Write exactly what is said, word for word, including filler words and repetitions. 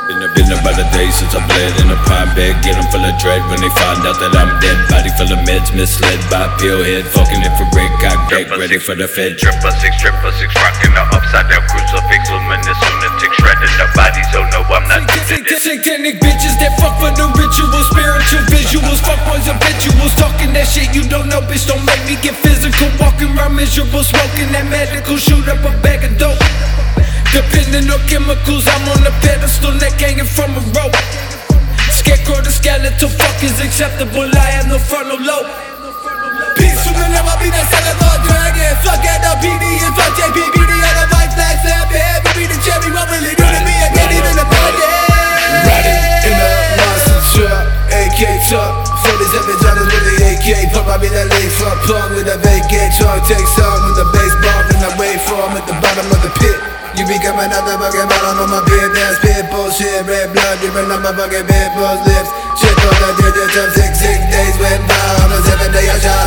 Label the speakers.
Speaker 1: Been a, been about a day since I bled in a pine bed. Get them full of dread when they find out that I'm dead. Body full of meds, misled by a pill head. Fucking infrared, cock back, ready for the fed.
Speaker 2: Triple six, triple six, rocking the upside down crucifix. Luminous lunatic, shredding the bodies. Oh no, I'm not doing this.
Speaker 3: Satanic bitches that fuck for the rituals, spiritual visuals, fuck boys habituals. Talking that shit you don't know, bitch, don't make me get physical. Walking around miserable, smoking that medical. Shoot up a bag of dope. Depending on chemicals, I'm on a pedestal, neck hanging from a rope. Scarecrow to skeletal, fuck is acceptable, I have no frontal lobe.
Speaker 4: Peace to the love, I'll be that son of a dragon. Fuck at the P D and fuck J P B D on the white flag, slap head. Baby, the cherry, what will it do to me? I can't even imagine.
Speaker 5: Riding in a monster truck, A K truck. forty-seven dollars with the A K. Pump, I be that late fuck punk with a vacate truck. Take some with the bass bump and I wait for him at the bottom of the pit. You become another fucking bottom on my beard. That's pit bullshit, red blood dripping on my fucking pitbull's lips. Shit on the digits of six, six days went by on a seven day I shot.